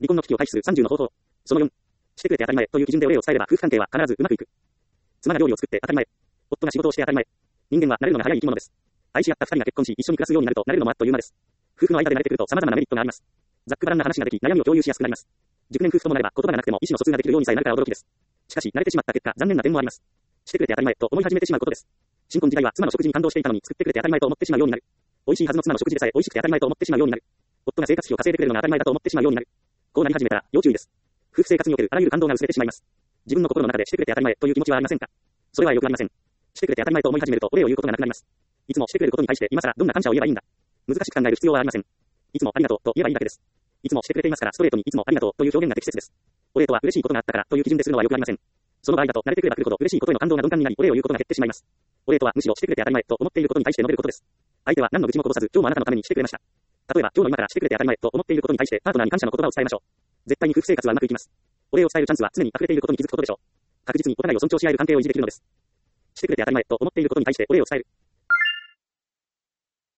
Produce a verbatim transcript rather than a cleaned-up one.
離婚の危機を回避するさんじゅうの方法。そのよん。してくれて当たり前という基準でお礼を伝えれば夫婦関係は必ずうまくいく。妻が料理を作って当たり前。夫が仕事をして当たり前。人間は慣れるのが早い生き物です。愛し合った二人が結婚し一緒に暮らすようになると慣れるのもあっという間です。夫婦の間で慣れてくると様々なメリットがあります。ざっくばらんな話ができ、悩みを共有しやすくなります。熟年夫婦ともなれば言葉がなくても意思の疎通ができるようにさえなるから驚きです。しかし慣れてしまった結果、残念な点もあります。してくれて当たり前と思い始めてしまうことです。新婚時代は妻の食事に感動していたのに作ってくれて当たり前と思ってしまうようになる。美味しいはずの妻の食事でさえ美味しくて当たり前と思ってしまうようになる。夫が生活費を稼いでくれるのが当たり前だと思ってしまうようになる。こうなり始めたら要注意です。夫婦生活におけるあらゆる感動が薄れてしまいます。自分の心の中でしてくれて当たり前という気持ちはありませんか？それはよくありません。してくれて当たり前と思い始めるとお礼を言うことがなくなります。いつもしてくれることに対して今更どんな感謝を言えばいいんだ。難しく考える必要はありません。いつもありがとうと言えばいいだけです。いつもしてくれていますからストレートにいつもありがとうという表現が適切です。お礼とは嬉しいことがあったからという基準でするのはよくありません。その場合だと慣れてくればくるほど嬉しいことへの感動が鈍感になりお礼を言うことが減ってしまいます。お礼とはむしろしてくれて当たり前と思っていることに対して述べることです。相手は何の愚痴もこぼさず今日もあなたのためにしてくれました。例えば今日の今からしてくれて当たり前と思っていることに対してパートナーに感謝の言葉を伝えましょう。絶対に夫婦生活はうまくいきます。お礼を伝えるチャンスは常に溢れていることに気づくことでしょう。確実にお互いを尊重し合える関係を維持できるのです。してくれて当たり前と思っていることに対してお礼を伝える。